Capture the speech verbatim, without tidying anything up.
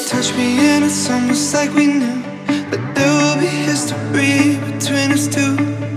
touch me and it's almost like we knew that there will be history between us two.